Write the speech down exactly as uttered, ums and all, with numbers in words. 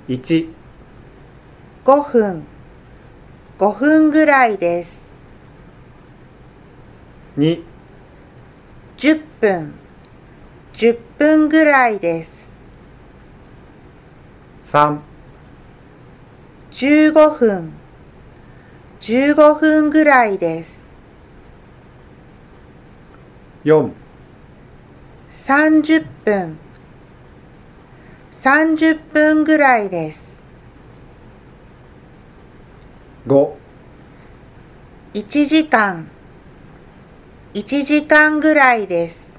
いち、 ごふん、ごふんぐらいです。 に、 じゅっぷん、じゅっぷんぐらいです。 さん、 じゅうごふん、じゅうごふんぐらいです。 よん、 さんじゅっぷん、さんじゅっぷんぐらいです。 ご、 いちじかん、いちじかんぐらいです。